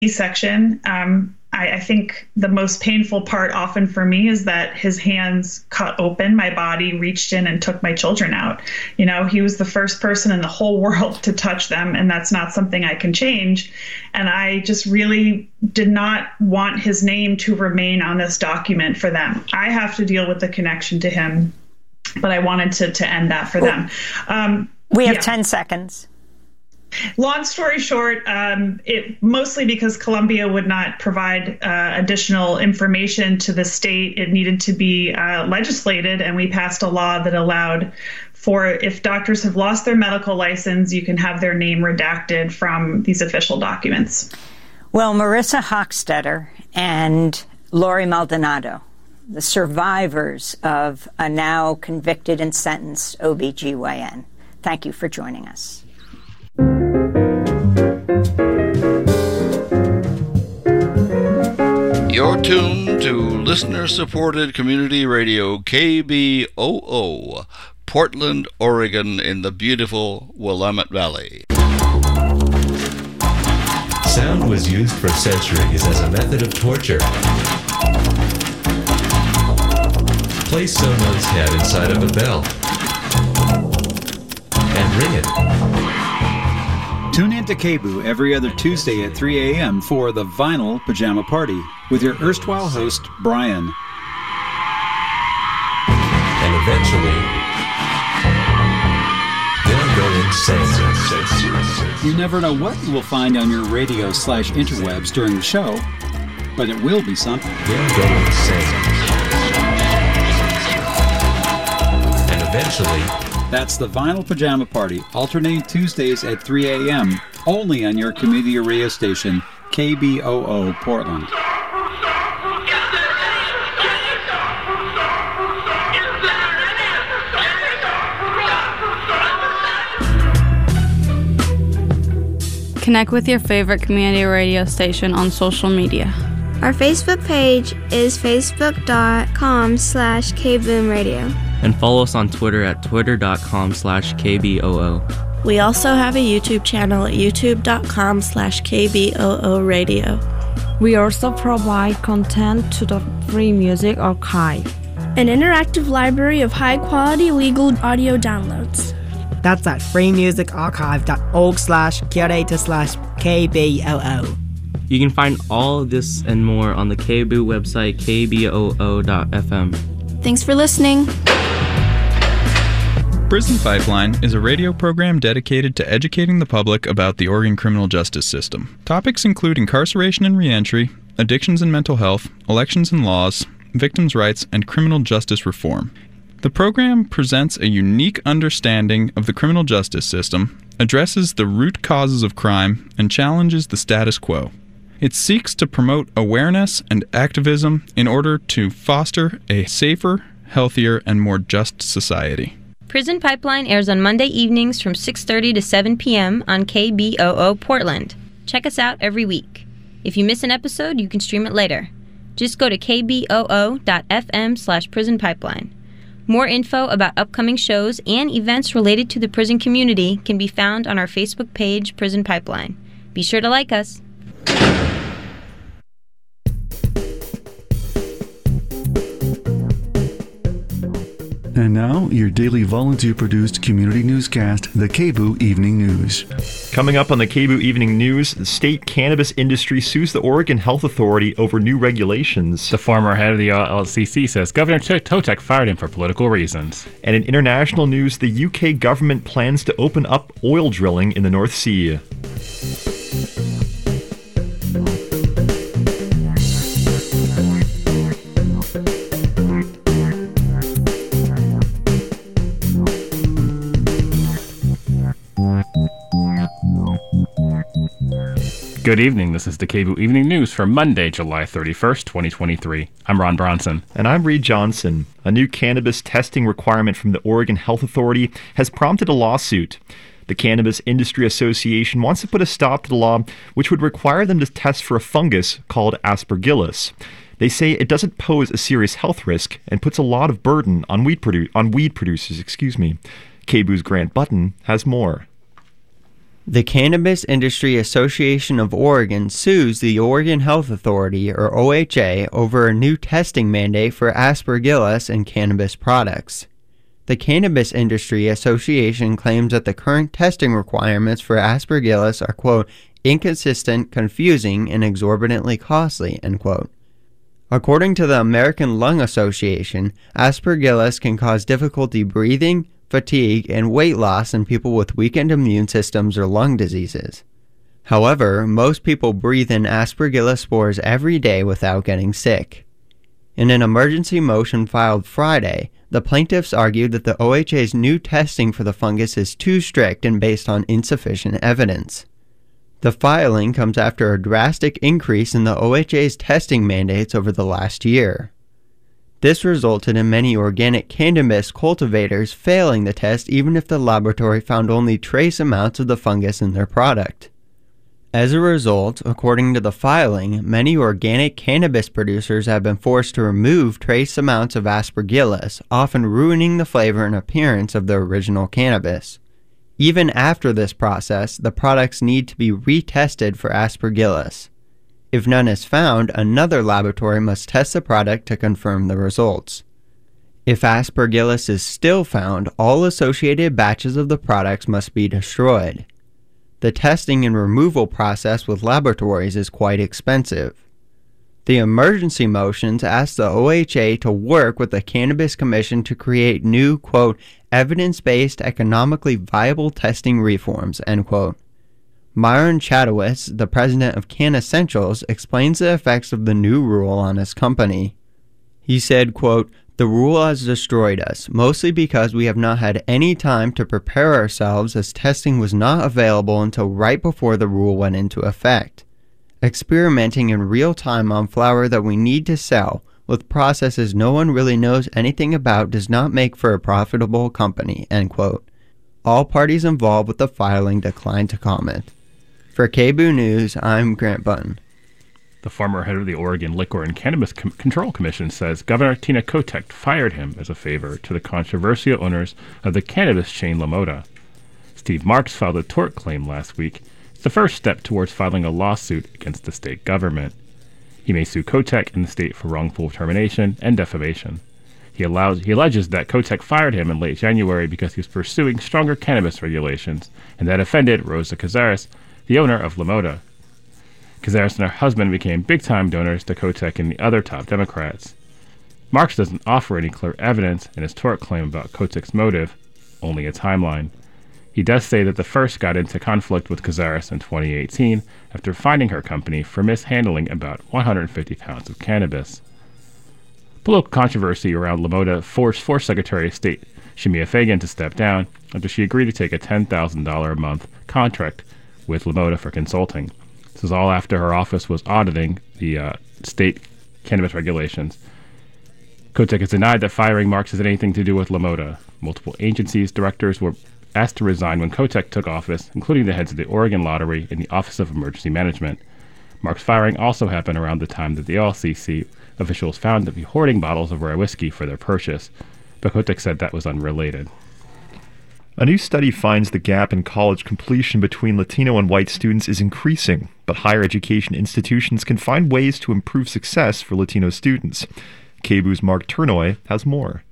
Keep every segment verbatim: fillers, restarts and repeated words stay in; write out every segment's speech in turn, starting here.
C-section. Um, I, I think the most painful part often for me is that his hands cut open my body, reached in and took my children out. You know, he was the first person in the whole world to touch them, and that's not something I can change. And I just really did not want his name to remain on this document for them. I have to deal with the connection to him, but I wanted to, to end that for them. Um, we have yeah. ten seconds. Long story short, um, it mostly because Columbia would not provide uh, additional information to the state. It needed to be uh, legislated, and we passed a law that allowed for, if doctors have lost their medical license, you can have their name redacted from these official documents. Well, Marissa Hochstetter and Lori Maldonado, the survivors of a now convicted and sentenced O B G Y N, thank you for joining us. You're tuned to listener-supported community radio K B O O, Portland, Oregon, in the beautiful Willamette Valley. Sound was used for centuries as a method of torture. Place someone's head inside of a bell and ring it. Tune in to K B O O every other Tuesday at three a.m. for the Vinyl Pajama Party with your erstwhile host, Brian. And eventually, they'll go insane. You never know what you will find on your radio slash interwebs during the show, but it will be something. They'll go insane. And eventually... That's the Vinyl Pajama Party, alternating Tuesdays at three a.m., only on your community radio station, K B O O Portland. Connect with your favorite community radio station on social media. Our Facebook page is facebook.com slash kboomradio. And follow us on Twitter at twitter.com slash KBOO. We also have a YouTube channel at youtube.com slash KBOO radio. We also provide content to the Free Music Archive, an interactive library of high-quality legal audio downloads. That's at freemusicarchive.org slash curator slash KBOO. You can find all of this and more on the K B O O website, k b o o dot f m. Thanks for listening. Prison Pipeline is a radio program dedicated to educating the public about the Oregon criminal justice system. Topics include incarceration and reentry, addictions and mental health, elections and laws, victims' rights, and criminal justice reform. The program presents a unique understanding of the criminal justice system, addresses the root causes of crime, and challenges the status quo. It seeks to promote awareness and activism in order to foster a safer, healthier, and more just society. Prison Pipeline airs on Monday evenings from six thirty to seven p.m. on K B O O Portland. Check us out every week. If you miss an episode, you can stream it later. Just go to k b o o dot f m slash prison pipeline. More info about upcoming shows and events related to the prison community can be found on our Facebook page, Prison Pipeline. Be sure to like us. And now, your daily volunteer-produced community newscast, the K B O O Evening News. Coming up on the K B O O Evening News, the state cannabis industry sues the Oregon Health Authority over new regulations. The former head of the L C C says Governor Totek fired him for political reasons. And in international news, the U K government plans to open up oil drilling in the North Sea. Good evening. This is the K B O O Evening News for Monday, July thirty-first, twenty twenty-three. I'm Ron Bronson. And I'm Reed Johnson. A new cannabis testing requirement from the Oregon Health Authority has prompted a lawsuit. The Cannabis Industry Association wants to put a stop to the law, which would require them to test for a fungus called Aspergillus. They say it doesn't pose a serious health risk and puts a lot of burden on weed, produ- on weed producers. Excuse me. K B O O's Grant Button has more. The Cannabis Industry Association of Oregon sues the Oregon Health Authority, or O H A, over a new testing mandate for aspergillus in cannabis products. The Cannabis Industry Association claims that the current testing requirements for aspergillus are, quote, inconsistent, confusing, and exorbitantly costly, end quote. According to the American Lung Association, aspergillus can cause difficulty breathing, fatigue, and weight loss in people with weakened immune systems or lung diseases. However, most people breathe in aspergillus spores every day without getting sick. In an emergency motion filed Friday, the plaintiffs argued that the O H A's new testing for the fungus is too strict and based on insufficient evidence. The filing comes after a drastic increase in the O H A's testing mandates over the last year. This resulted in many organic cannabis cultivators failing the test even if the laboratory found only trace amounts of the fungus in their product. As a result, according to the filing, many organic cannabis producers have been forced to remove trace amounts of aspergillus, often ruining the flavor and appearance of the original cannabis. Even after this process, the products need to be retested for aspergillus. If none is found, another laboratory must test the product to confirm the results. If aspergillus is still found, all associated batches of the products must be destroyed. The testing and removal process with laboratories is quite expensive. The emergency motions ask the O H A to work with the Cannabis Commission to create new, quote, evidence-based, economically viable testing reforms, end quote. Myron Chatowitz, the president of CanEssentials, explains the effects of the new rule on his company. He said, quote, the rule has destroyed us, mostly because we have not had any time to prepare ourselves as testing was not available until right before the rule went into effect. Experimenting in real time on flower that we need to sell, with processes no one really knows anything about, does not make for a profitable company, end quote. All parties involved with the filing declined to comment. For K B O O News, I'm Grant Button. The former head of the Oregon Liquor and Cannabis Com- Control Commission says Governor Tina Kotek fired him as a favor to the controversial owners of the cannabis chain LaModa. Steve Marks filed a tort claim last week. It's the first step towards filing a lawsuit against the state government. He may sue Kotek and the state for wrongful termination and defamation. He, allows, he alleges that Kotek fired him in late January because he was pursuing stronger cannabis regulations, and that offended Rosa Cazares, the owner of LaModa. Cazares and her husband became big-time donors to Kotek and the other top Democrats. Marks doesn't offer any clear evidence in his tort claim about Kotek's motive, only a timeline. He does say that the first got into conflict with Cazares in twenty eighteen after finding her company for mishandling about one hundred fifty pounds of cannabis. Political controversy around LaModa forced former Secretary of State Shemia Fagan to step down after she agreed to take a ten thousand dollars a month contract with LaModa for consulting. This is all after her office was auditing the uh, state cannabis regulations. Kotek has denied that firing Marks has anything to do with LaModa. Multiple agencies' directors were asked to resign when Kotek took office, including the heads of the Oregon Lottery and the Office of Emergency Management. Marks' firing also happened around the time that the O L C C officials found to be hoarding bottles of rare whiskey for their purchase, but Kotek said that was unrelated. A new study finds the gap in college completion between Latino and white students is increasing, but higher education institutions can find ways to improve success for Latino students. K B O O's Mark Turnoy has more.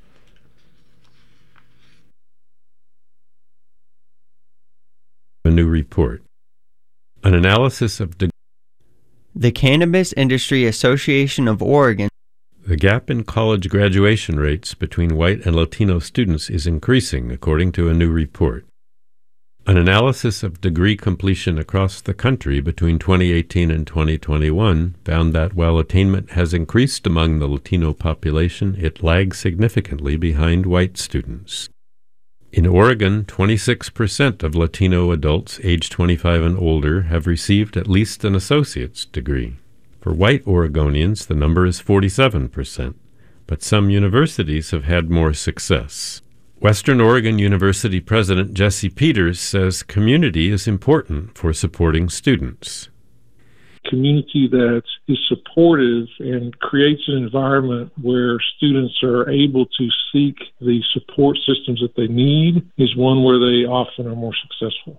A new report. An analysis of de- the Cannabis Industry Association of Oregon. The gap in college graduation rates between white and Latino students is increasing, according to a new report. An analysis of degree completion across the country between twenty eighteen and twenty twenty-one found that while attainment has increased among the Latino population, it lags significantly behind white students. In Oregon, twenty-six percent of Latino adults aged twenty-five and older have received at least an associate's degree. For white Oregonians, the number is forty-seven percent, but some universities have had more success. Western Oregon University President Jesse Peters says community is important for supporting students. Community that is supportive and creates an environment where students are able to seek the support systems that they need is one where they often are more successful.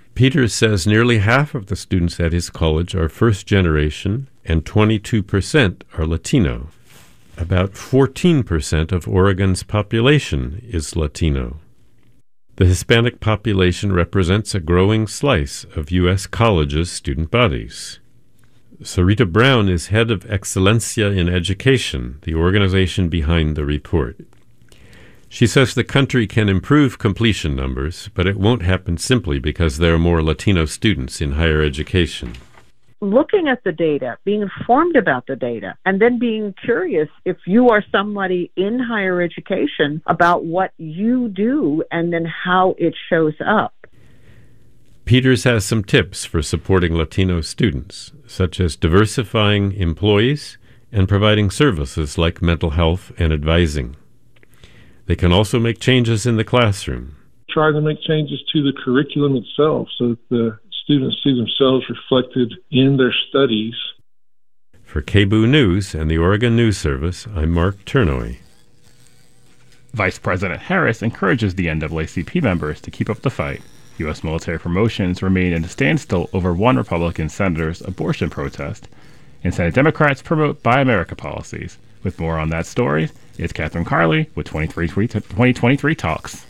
Peters says nearly half of the students at his college are first generation and twenty-two percent are Latino. About fourteen percent of Oregon's population is Latino. The Hispanic population represents a growing slice of U S colleges' student bodies. Sarita Brown is head of Excelencia in Education, the organization behind the report. She says the country can improve completion numbers, but it won't happen simply because there are more Latino students in higher education. Looking at the data, being informed about the data, and then being curious if you are somebody in higher education about what you do and then how it shows up. Peters has some tips for supporting Latino students, such as diversifying employees and providing services like mental health and advising. They can also make changes in the classroom. Try to make changes to the curriculum itself so that the students see themselves reflected in their studies. For K B O O News and the Oregon News Service, I'm Mark Turnoy. Vice President Harris encourages the N double A C P members to keep up the fight. U S military promotions remain at a standstill over one Republican senator's abortion protest, and Senate Democrats promote Buy America policies. With more on that story, it's Catherine Carley with twenty twenty-three Talks.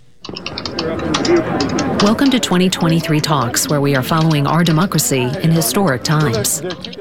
Welcome to twenty twenty-three Talks, where we are following our democracy in historic times.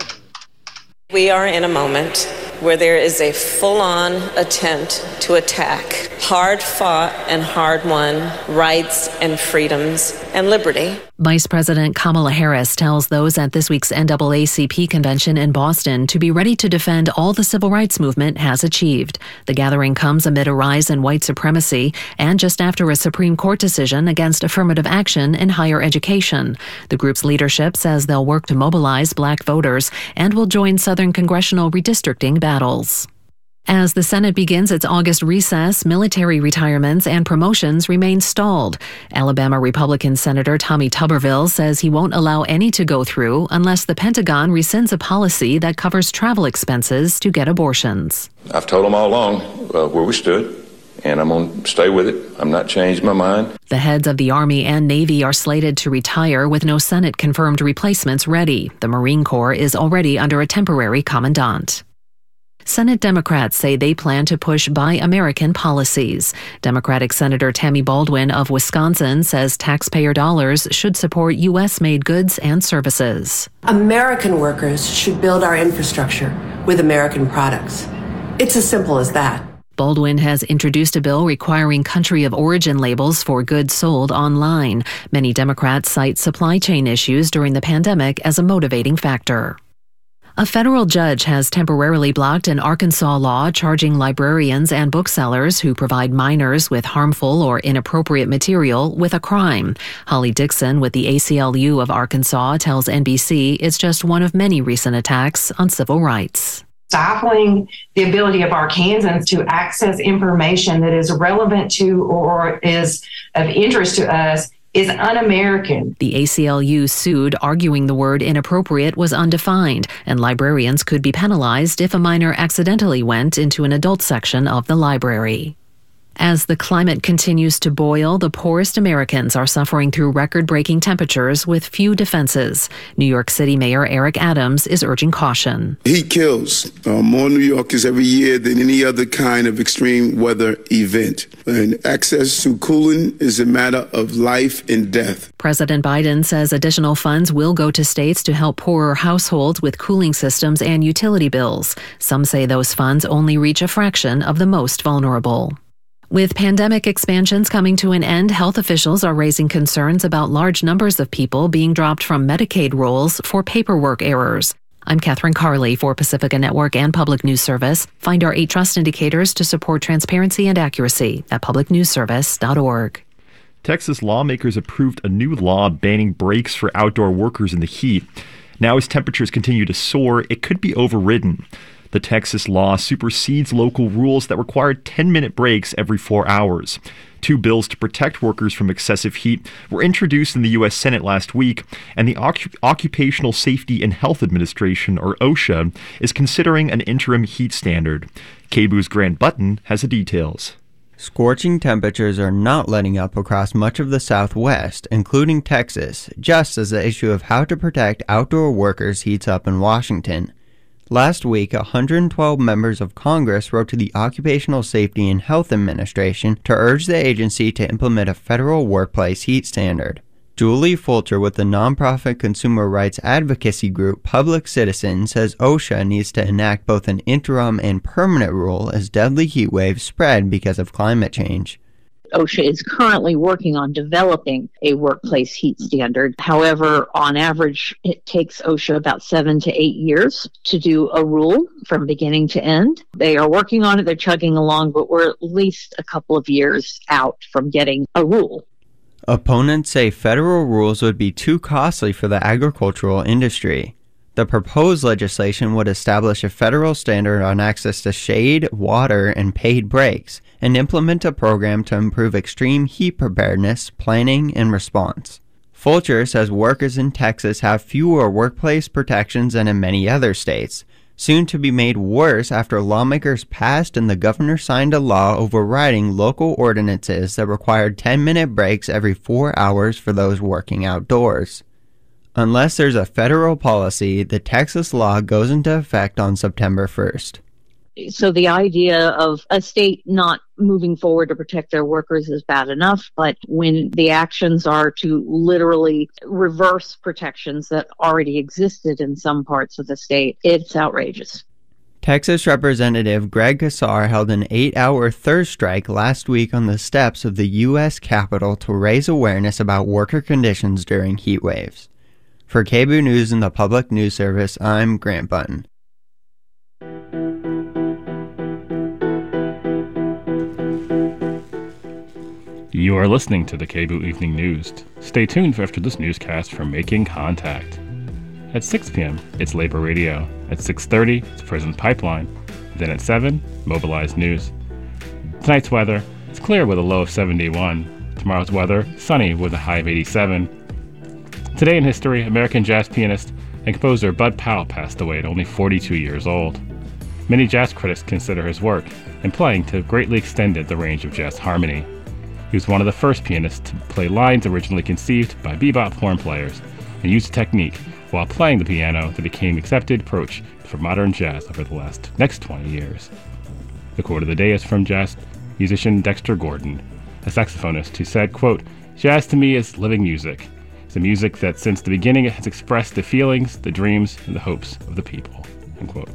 We are in a moment where there is a full-on attempt to attack hard-fought and hard-won rights and freedoms and liberty. Vice President Kamala Harris tells those at this week's N double A C P convention in Boston to be ready to defend all the civil rights movement has achieved. The gathering comes amid a rise in white supremacy and just after a Supreme Court decision against affirmative action in higher education. The group's leadership says they'll work to mobilize black voters and will join Southern congressional redistricting battles. As the Senate begins its August recess, military retirements and promotions remain stalled. Alabama Republican Senator Tommy Tuberville says he won't allow any to go through unless the Pentagon rescinds a policy that covers travel expenses to get abortions. I've told them all along uh, where we stood, and I'm going to stay with it. I'm not changing my mind. The heads of the Army and Navy are slated to retire with no Senate-confirmed replacements ready. The Marine Corps is already under a temporary commandant. Senate Democrats say they plan to push Buy American policies. Democratic Senator Tammy Baldwin of Wisconsin says taxpayer dollars should support U S-made goods and services. American workers should build our infrastructure with American products. It's as simple as that. Baldwin has introduced a bill requiring country of origin labels for goods sold online. Many Democrats cite supply chain issues during the pandemic as a motivating factor. A federal judge has temporarily blocked an Arkansas law charging librarians and booksellers who provide minors with harmful or inappropriate material with a crime. Holly Dixon with the A C L U of Arkansas tells N B C it's just one of many recent attacks on civil rights. Stifling the ability of Arkansans to access information that is relevant to or is of interest to us is un-American. The A C L U sued, arguing the word inappropriate was undefined, and librarians could be penalized if a minor accidentally went into an adult section of the library. As the climate continues to boil, the poorest Americans are suffering through record-breaking temperatures with few defenses. New York City Mayor Eric Adams is urging caution. Heat kills uh, more New Yorkers every year than any other kind of extreme weather event. And access to cooling is a matter of life and death. President Biden says additional funds will go to states to help poorer households with cooling systems and utility bills. Some say those funds only reach a fraction of the most vulnerable. With pandemic expansions coming to an end, health officials are raising concerns about large numbers of people being dropped from Medicaid rolls for paperwork errors. I'm Catherine Carley for Pacifica Network and Public News Service. Find our eight trust indicators to support transparency and accuracy at public news service dot org. Texas lawmakers approved a new law banning breaks for outdoor workers in the heat. Now, as temperatures continue to soar, it could be overridden. The Texas law supersedes local rules that required ten-minute breaks every four hours. Two bills to protect workers from excessive heat were introduced in the U S Senate last week, and the Occup- Occupational Safety and Health Administration, or OSHA, is considering an interim heat standard. K B O O's Grant Button has the details. Scorching temperatures are not letting up across much of the Southwest, including Texas, just as the issue of how to protect outdoor workers heats up in Washington. Last week, one hundred twelve members of Congress wrote to the Occupational Safety and Health Administration to urge the agency to implement a federal workplace heat standard. Julie Fulcher with the nonprofit consumer rights advocacy group Public Citizen says OSHA needs to enact both an interim and permanent rule as deadly heat waves spread because of climate change. OSHA is currently working on developing a workplace heat standard. However, on average, it takes OSHA about seven to eight years to do a rule from beginning to end. They are working on it, they're chugging along, but we're at least a couple of years out from getting a rule. Opponents say federal rules would be too costly for the agricultural industry. The proposed legislation would establish a federal standard on access to shade, water, and paid breaks, and implement a program to improve extreme heat preparedness, planning, and response. Fulcher says workers in Texas have fewer workplace protections than in many other states, soon to be made worse after lawmakers passed and the governor signed a law overriding local ordinances that required ten-minute breaks every four hours for those working outdoors. Unless there's a federal policy, the Texas law goes into effect on September first. So the idea of a state not moving forward to protect their workers is bad enough, but when the actions are to literally reverse protections that already existed in some parts of the state, it's outrageous. Texas Representative Greg Casar held an eight-hour thirst strike last week on the steps of the U S Capitol to raise awareness about worker conditions during heat waves. For K B O O News and the Public News Service, I'm Grant Button. You are listening to the K B O O Evening News. Stay tuned after this newscast for Making Contact. At six p.m., it's Labor Radio. At six thirty, it's Prison Pipeline. Then at seven, Mobilize News. Tonight's weather, it's clear with a low of seventy-one. Tomorrow's weather, sunny with a high of eighty-seven. Today in history, American jazz pianist and composer Bud Powell passed away at only forty-two years old. Many jazz critics consider his work and playing to have greatly extended the range of jazz harmony. He was one of the first pianists to play lines originally conceived by bebop horn players and used a technique while playing the piano that became accepted approach for modern jazz over the last next twenty years. The quote of the day is from jazz musician Dexter Gordon, a saxophonist who said, quote, "Jazz to me is living music. It's a music that since the beginning has expressed the feelings, the dreams, and the hopes of the people," unquote.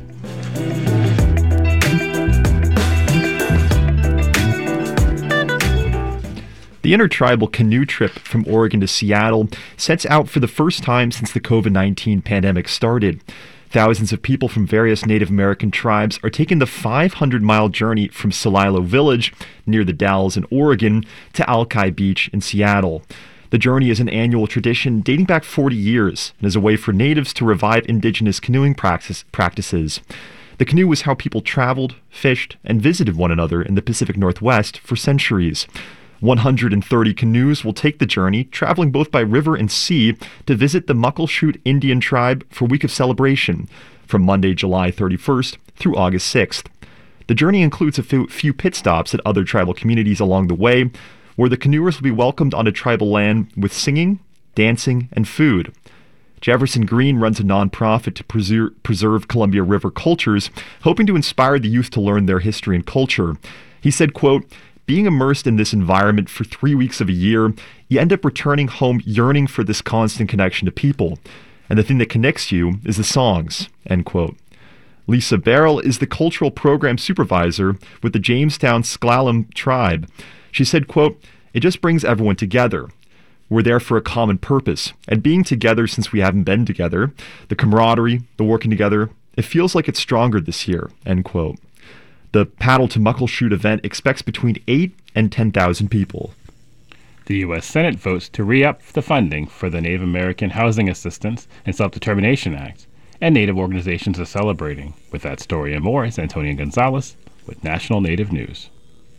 The intertribal canoe trip from Oregon to Seattle sets out for the first time since the covid nineteen pandemic started. Thousands of people from various Native American tribes are taking the five hundred mile journey from Celilo Village, near the Dalles in Oregon, to Alki Beach in Seattle. The journey is an annual tradition dating back forty years and is a way for natives to revive indigenous canoeing practice, practices. The canoe was how people traveled, fished, and visited one another in the Pacific Northwest for centuries. one hundred thirty canoes will take the journey, traveling both by river and sea, to visit the Muckleshoot Indian tribe for a week of celebration, from Monday, July thirty-first through August sixth. The journey includes a few, few pit stops at other tribal communities along the way, where the canoers will be welcomed onto tribal land with singing, dancing, and food. Jefferson Green runs a nonprofit to preserve, preserve Columbia River cultures, hoping to inspire the youth to learn their history and culture. He said, quote, "Being immersed in this environment for three weeks of a year, you end up returning home yearning for this constant connection to people. And the thing that connects you is the songs," end quote. Lisa Barrell is the cultural program supervisor with the Jamestown Sklallam tribe. She said, quote, "It just brings everyone together. We're there for a common purpose, and being together since we haven't been together, the camaraderie, the working together, it feels like it's stronger this year," end quote. The Paddle to Muckleshoot event expects between eight and ten thousand people. The U S Senate votes to re-up the funding for the Native American Housing Assistance and Self-Determination Act, and Native organizations are celebrating. With that story and more, is Antonia Gonzalez with National Native News.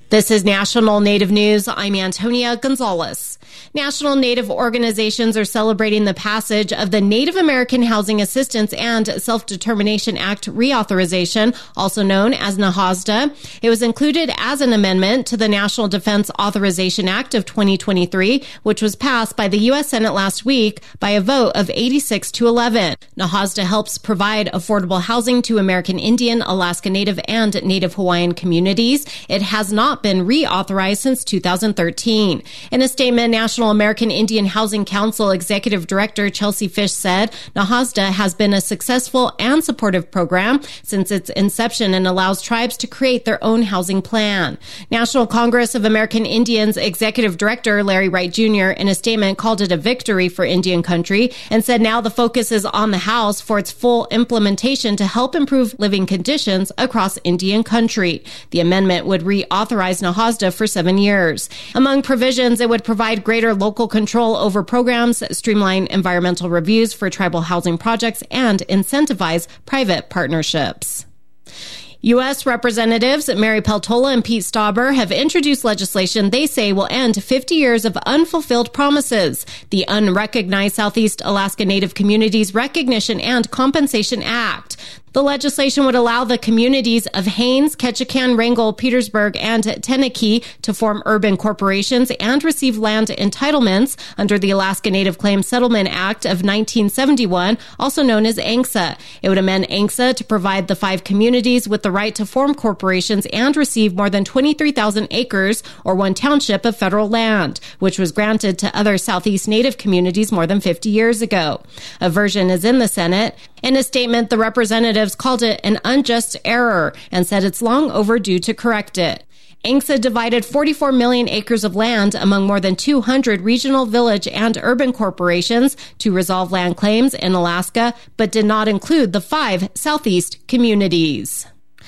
This is National Native News. I'm Antonia Gonzalez. National Native organizations are celebrating the passage of the Native American Housing Assistance and Self-Determination Act reauthorization, also known as NAHASDA. It was included as an amendment to the National Defense Authorization Act of twenty twenty-three, which was passed by the U S Senate last week by a vote of eighty-six to eleven. NAHASDA helps provide affordable housing to American Indian, Alaska Native, and Native Hawaiian communities. It has not been reauthorized since two thousand thirteen. In a statement, National American Indian Housing Council Executive Director Chelsea Fish said NAHASDA has been a successful and supportive program since its inception and allows tribes to create their own housing plan. National Congress of American Indians Executive Director Larry Wright Junior in a statement called it a victory for Indian country and said now the focus is on the House for its full implementation to help improve living conditions across Indian country. The amendment would reauthorize NAHASDA for seven years. Among provisions, it would provide greater local control over programs, streamline environmental reviews for tribal housing projects, and incentivize private partnerships. U S Representatives Mary Peltola and Pete Stauber have introduced legislation they say will end fifty years of unfulfilled promises. The Unrecognized Southeast Alaska Native Communities Recognition and Compensation Act. The legislation would allow the communities of Haines, Ketchikan, Wrangell, Petersburg, and Tenakee to form urban corporations and receive land entitlements under the Alaska Native Claims Settlement Act of nineteen seventy-one, also known as A N C S A. It would amend A N C S A to provide the five communities with the right to form corporations and receive more than twenty-three thousand acres or one township of federal land, which was granted to other Southeast Native communities more than fifty years ago. A version is in the Senate. In a statement, the representatives called it an unjust error and said it's long overdue to correct it. A N C S A divided forty-four million acres of land among more than two hundred regional, village, and urban corporations to resolve land claims in Alaska, but did not include the five Southeast communities.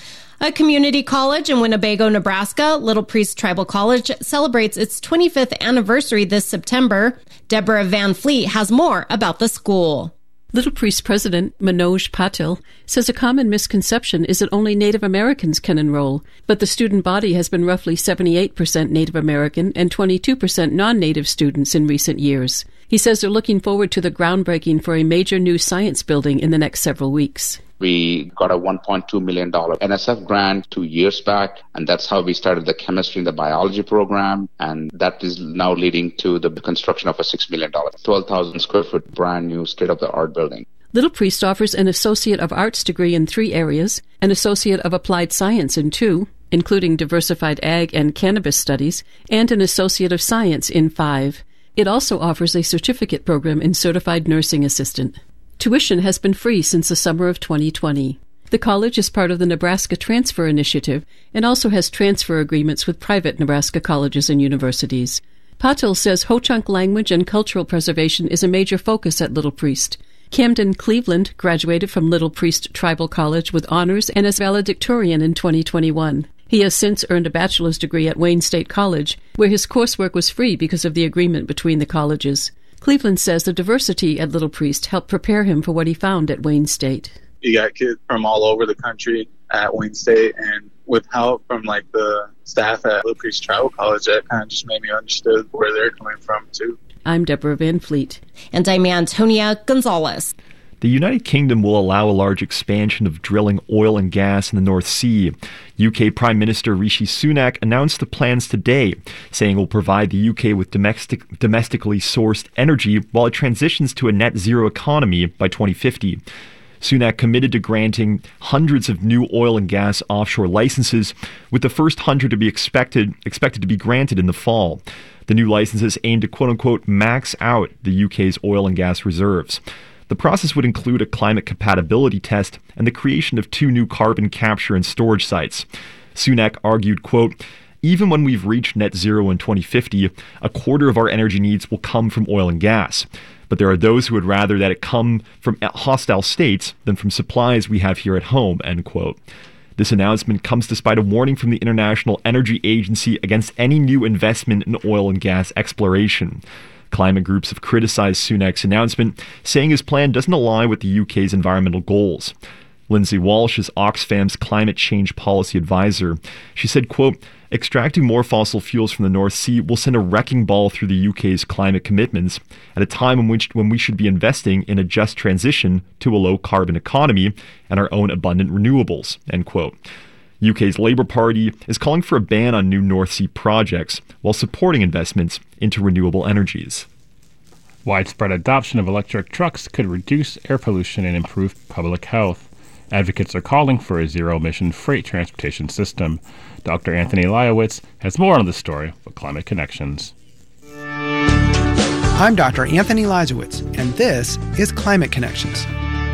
A community college in Winnebago, Nebraska, Little Priest Tribal College, celebrates its twenty-fifth anniversary this September. Deborah Van Fleet has more about the school. Little Priest President Manoj Patil says a common misconception is that only Native Americans can enroll, but the student body has been roughly seventy-eight percent Native American and twenty-two percent non-Native students in recent years. He says they're looking forward to the groundbreaking for a major new science building in the next several weeks. We got a one point two million dollars N S F grant two years back, and that's how we started the chemistry and the biology program, and that is now leading to the construction of a six million dollars, twelve thousand square foot brand new state-of-the-art building. Little Priest offers an Associate of Arts degree in three areas, an Associate of Applied Science in two, including Diversified Ag and Cannabis Studies, and an Associate of Science in five. It also offers a certificate program in Certified Nursing Assistant. Tuition has been free since the summer of twenty twenty. The college is part of the Nebraska Transfer Initiative and also has transfer agreements with private Nebraska colleges and universities. Patil says Ho-Chunk language and cultural preservation is a major focus at Little Priest. Camden Cleveland graduated from Little Priest Tribal College with honors and as valedictorian in twenty twenty-one. He has since earned a bachelor's degree at Wayne State College, where his coursework was free because of the agreement between the colleges. Cleveland says the diversity at Little Priest helped prepare him for what he found at Wayne State. You got kids from all over the country at Wayne State, and with help from like the staff at Little Priest Tribal College, that kind of just made me understand where they're coming from too. I'm Deborah Van Fleet. And I'm Antonia Gonzalez. The United Kingdom will allow a large expansion of drilling oil and gas in the North Sea. U K Prime Minister Rishi Sunak announced the plans today, saying it will provide the U K with domestic, domestically sourced energy while it transitions to a net zero economy by twenty fifty. Sunak committed to granting hundreds of new oil and gas offshore licenses, with the first hundred to be expected expected to be granted in the fall. The new licenses aim to quote-unquote max out the U K's oil and gas reserves. The process would include a climate compatibility test and the creation of two new carbon capture and storage sites. Sunak argued, quote, even when we've reached net zero in twenty fifty, a quarter of our energy needs will come from oil and gas. But there are those who would rather that it come from hostile states than from supplies we have here at home, end quote. This announcement comes despite a warning from the International Energy Agency against any new investment in oil and gas exploration. Climate groups have criticized Sunak's announcement, saying his plan doesn't align with the U K's environmental goals. Lindsay Walsh is Oxfam's climate change policy advisor. She said, quote, extracting more fossil fuels from the North Sea will send a wrecking ball through the U K's climate commitments at a time in which when we should be investing in a just transition to a low-carbon economy and our own abundant renewables, end quote. U K's Labour Party is calling for a ban on new North Sea projects while supporting investments into renewable energies. Widespread adoption of electric trucks could reduce air pollution and improve public health. Advocates are calling for a zero-emission freight transportation system. Doctor Anthony Leiowitz has more on the story with Climate Connections. I'm Doctor Anthony Leiowitz, and this is Climate Connections.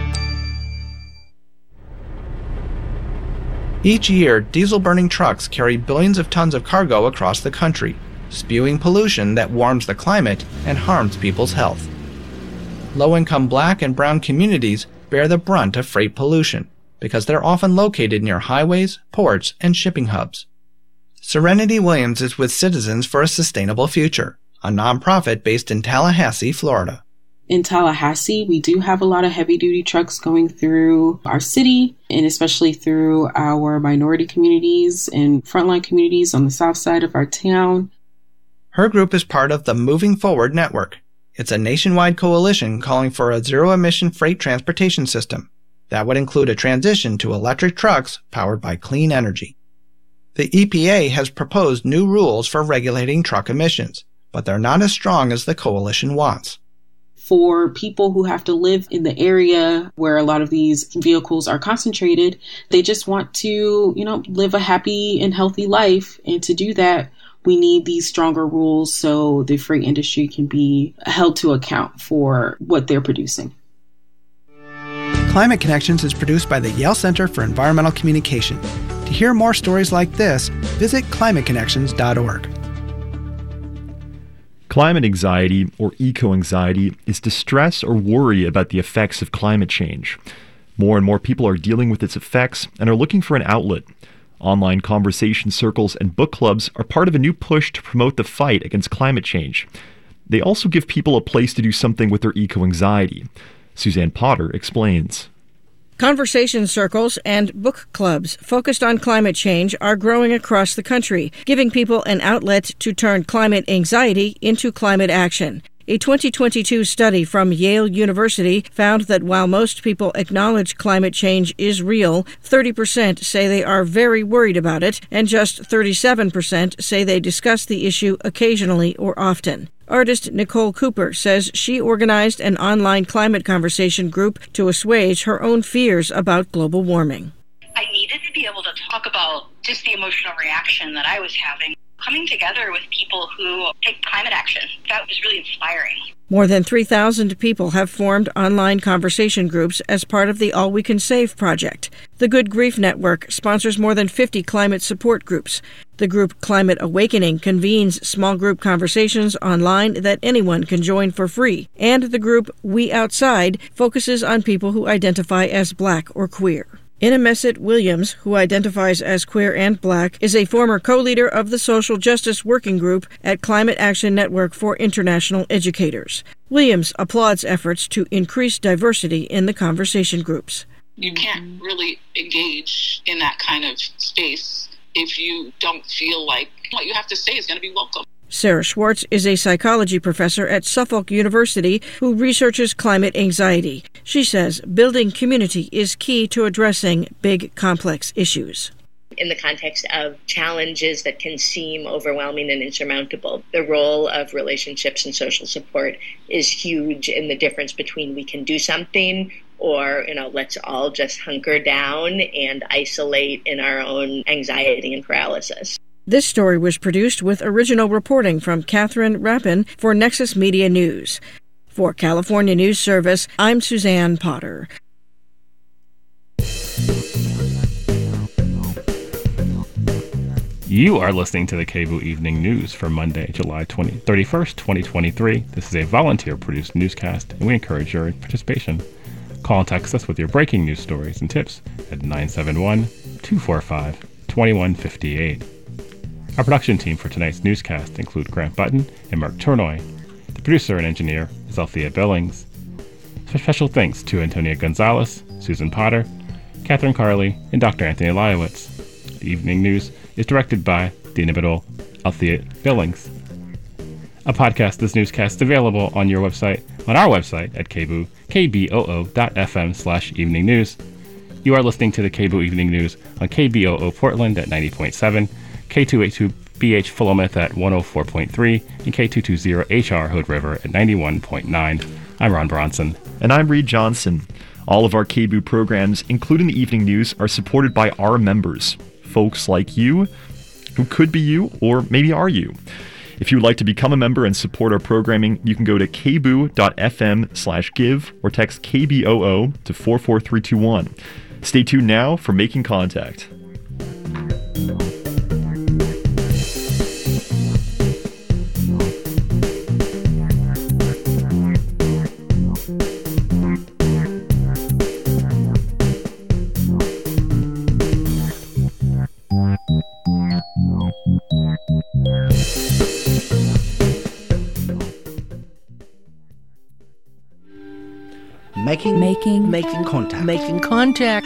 Each year, diesel-burning trucks carry billions of tons of cargo across the country, spewing pollution that warms the climate and harms people's health. Low-income black and brown communities bear the brunt of freight pollution because they're often located near highways, ports, and shipping hubs. Serenity Williams is with Citizens for a Sustainable Future, a nonprofit based in Tallahassee, Florida. In Tallahassee, we do have a lot of heavy-duty trucks going through our city, and especially through our minority communities and frontline communities on the south side of our town. Her group is part of the Moving Forward Network. It's a nationwide coalition calling for a zero-emission freight transportation system that would include a transition to electric trucks powered by clean energy. The E P A has proposed new rules for regulating truck emissions, but they're not as strong as the coalition wants. For people who have to live in the area where a lot of these vehicles are concentrated, they just want to, you know, live a happy and healthy life. And to do that, we need these stronger rules so the freight industry can be held to account for what they're producing. Climate Connections is produced by the Yale Center for Environmental Communication. To hear more stories like this, visit climate connections dot org. Climate anxiety, or eco-anxiety, is distress or worry about the effects of climate change. More and more people are dealing with its effects and are looking for an outlet. Online conversation circles and book clubs are part of a new push to promote the fight against climate change. They also give people a place to do something with their eco-anxiety. Suzanne Potter explains. Conversation circles and book clubs focused on climate change are growing across the country, giving people an outlet to turn climate anxiety into climate action. A twenty twenty-two study from Yale University found that while most people acknowledge climate change is real, thirty percent say they are very worried about it, and just thirty-seven percent say they discuss the issue occasionally or often. Artist Nicole Cooper says she organized an online climate conversation group to assuage her own fears about global warming. I needed to be able to talk about just the emotional reaction that I was having. Coming together with people who take climate action, that was really inspiring. More than three thousand people have formed online conversation groups as part of the All We Can Save project. The Good Grief Network sponsors more than fifty climate support groups. The group Climate Awakening convenes small group conversations online that anyone can join for free. And the group We Outside focuses on people who identify as Black or queer. Innemesset Williams, who identifies as queer and Black, is a former co-leader of the Social Justice Working Group at Climate Action Network for International Educators. Williams applauds efforts to increase diversity in the conversation groups. You can't really engage in that kind of space if you don't feel like what you have to say is going to be welcome. Sarah Schwartz is a psychology professor at Suffolk University who researches climate anxiety. She says building community is key to addressing big, complex issues. In the context of challenges that can seem overwhelming and insurmountable, the role of relationships and social support is huge in the difference between we can do something or, you know, let's all just hunker down and isolate in our own anxiety and paralysis. This story was produced with original reporting from Catherine Rappin for Nexus Media News. For California News Service, I'm Suzanne Potter. You are listening to the K B O O Evening News for Monday, July thirty-first, twenty twenty-three. This is a volunteer-produced newscast, and we encourage your participation. Call and text us with your breaking news stories and tips at nine seven one, two four five, two one five eight. Our production team for tonight's newscast include Grant Button and Mark Turnoy. The producer and engineer is Althea Billings. Special thanks to Antonia Gonzalez, Susan Potter, Catherine Carley, and Doctor Anthony Eliowitz. The Evening News is directed by Dina Biddle, Althea Billings. A podcast, this newscast, is available on your website, on our website at kboo, kboo.fm slash evening news. You are listening to the K B O O Evening News on K B O O Portland at ninety point seven, K two eighty-two B H Philomath at one oh four point three, and K two twenty H R Hood River at ninety-one point nine. I'm Ron Bronson. And I'm Reed Johnson. All of our K B O O programs, including the Evening News, are supported by our members, folks like you, who could be you, or maybe are you. If you would like to become a member and support our programming, you can go to kboo.fm slash give or text K B O O to four four three two one. Stay tuned now for Making Contact. Making, making, making contact. Making contact.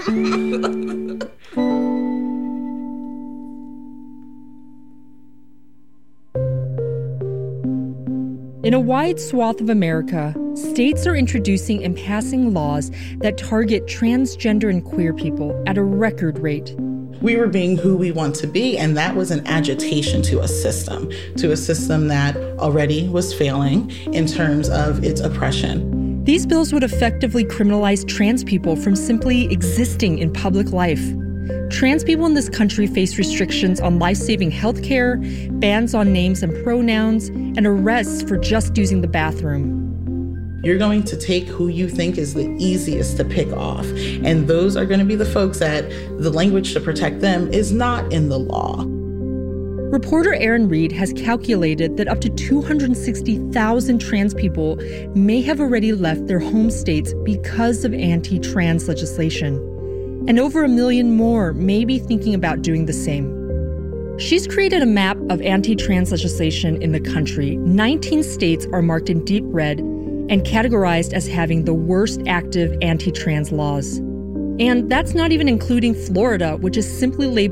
In a wide swath of America, states are introducing and passing laws that target transgender and queer people at a record rate. We were being who we want to be, and that was an agitation to a system, to a system that already was failing in terms of its oppression. These bills would effectively criminalize trans people from simply existing in public life. Trans people in this country face restrictions on life-saving health care, bans on names and pronouns, and arrests for just using the bathroom. You're going to take who you think is the easiest to pick off, and those are going to be the folks that the language to protect them is not in the law. Reporter Erin Reed has calculated that up to two hundred sixty thousand trans people may have already left their home states because of anti-trans legislation. And over a million more may be thinking about doing the same. She's created a map of anti-trans legislation in the country. nineteen states are marked in deep red and categorized as having the worst active anti-trans laws. And that's not even including Florida, which is simply labeled